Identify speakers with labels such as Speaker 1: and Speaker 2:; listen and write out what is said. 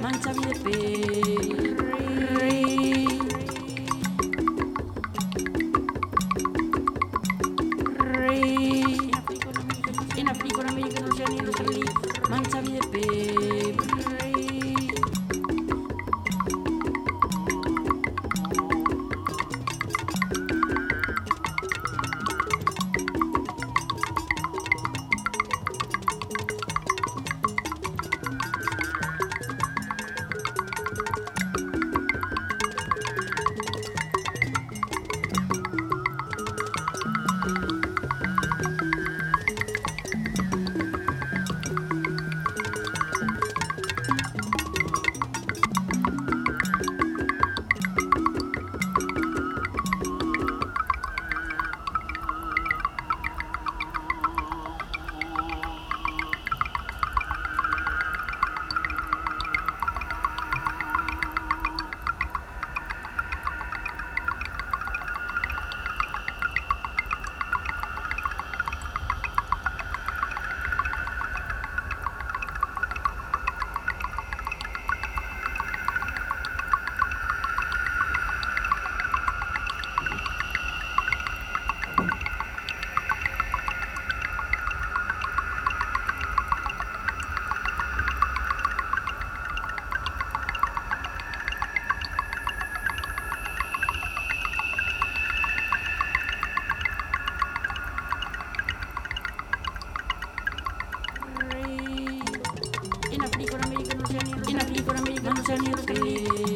Speaker 1: mancha vide pe. En África, en América, en Oceanía, en Australia, mancha vide pe. En África, en América, en Oceanía, en África, en América, en Oceanía,